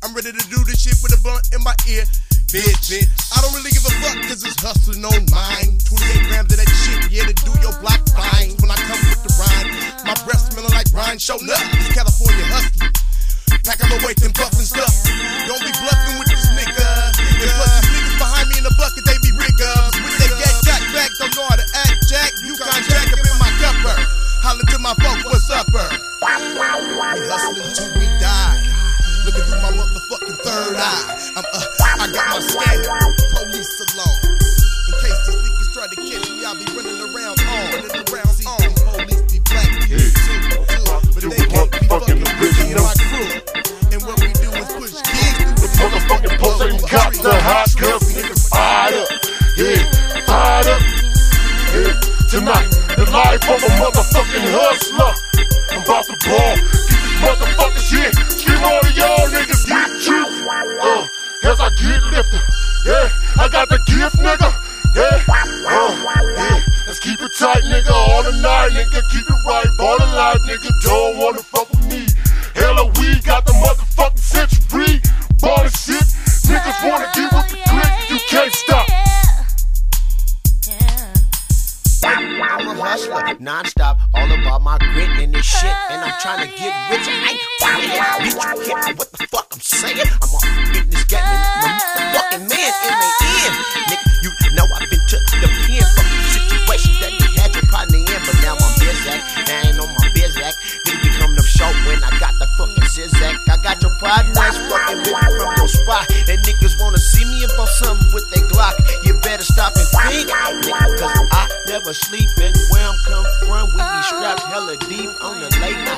I'm ready to do this shit with a blunt in my ear. Bitch, I don't really give a fuck cause it's hustling on mine. 28 grams of that shit, yeah, to do your block fine. When I come with the rhyme, my breath smelling like Brian showing up. It's California hustling. Pack them away, them puffin' stuff. Don't be bluffing with this nigga. And plus these niggas behind me in the bucket, they be riggers. With they get jack back, don't know how to act jack. You can't jack up in my cupper. Holler to my folks, what's up, her? We hustling till we die. Looking through my motherfucking third eye. I got my scanner, police alone. In case these niggas try to catch me, I'll be running around on. Police be black too. But they can't be fucking with me and my crew. And what we do is push kids through the motherfucking post ain't got the hot girl. Niggas fired up, yeah, fired up, yeah. Tonight, the life of a motherfucking hustler. I'm about to ball, get these motherfuckers here. Scream all of y'all niggas, get you. As I get lifted, yeah, I got the gift, nigga. Yeah, yeah. Let's keep it tight, nigga, all the night, nigga. Keep it right, all the life, nigga. Don't wanna fuck with me. Hella, we got the motherfucking century. Ball and shit, niggas wanna get with the click. You can't stop. I'm a hustler, non-stop, all about my grit and this shit. And I'm trying to get rich. I ain't bitch, you hear me? What the fuck I'm saying? I'm off business, getting my motherfucking man in the end. Nigga, you know I've been to the pen from the situation that you had your partner in. But now I'm busy, I ain't on my busy. Didn't become the show when I got the fucking Zizak. I got your partners fucking with me from your spot. And niggas wanna see me about something with their Glock. You better stop and think, nigga, cause I never sleep. And where I'm come from, we be strapped hella deep on the late night.